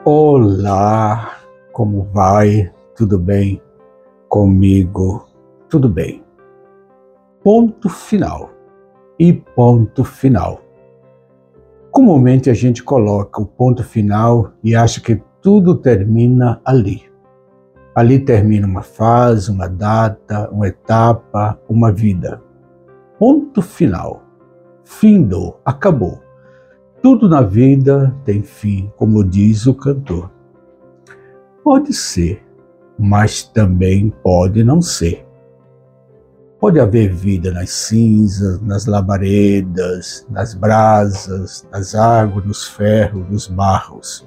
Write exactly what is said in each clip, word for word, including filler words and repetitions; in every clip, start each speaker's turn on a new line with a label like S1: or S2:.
S1: Olá, como vai? Tudo bem? Comigo, tudo bem. Ponto final e ponto final. Comumente a gente coloca o ponto final e acha que tudo termina ali. Ali termina uma fase, uma data, uma etapa, uma vida. Ponto final. Findou, acabou. Tudo na vida tem fim, como diz o cantor. Pode ser, mas também pode não ser. Pode haver vida nas cinzas, nas labaredas, nas brasas, nas águas, nos ferros, nos barros.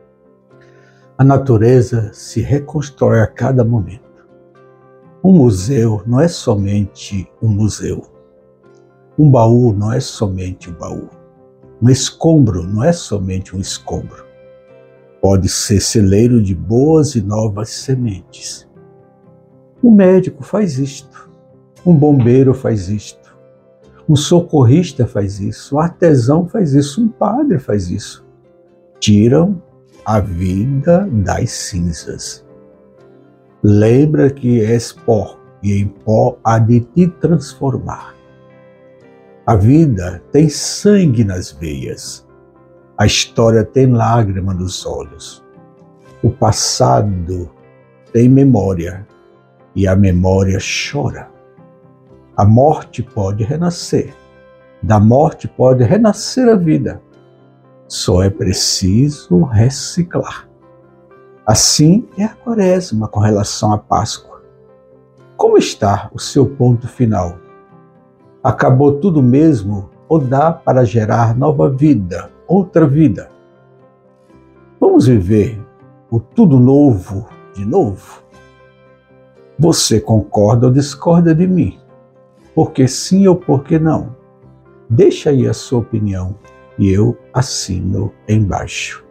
S1: A natureza se reconstrói a cada momento. Um museu não é somente um museu. Um baú não é somente um baú. Um escombro não é somente um escombro. Pode ser celeiro de boas e novas sementes. Um médico faz isto. Um bombeiro faz isto. Um socorrista faz isso. Um artesão faz isso. Um padre faz isso. Tiram a vida das cinzas. Lembra que és pó e em pó há de te transformar. A vida tem sangue nas veias. A história tem lágrima nos olhos. O passado tem memória e a memória chora. A morte pode renascer. Da morte pode renascer a vida. Só é preciso reciclar. Assim é a Quaresma com relação à Páscoa. Como está o seu ponto final? Acabou tudo mesmo ou dá para gerar nova vida, outra vida? Vamos viver o tudo novo de novo? Você concorda ou discorda de mim? Por que sim ou por que não? Deixa aí a sua opinião e eu assino embaixo.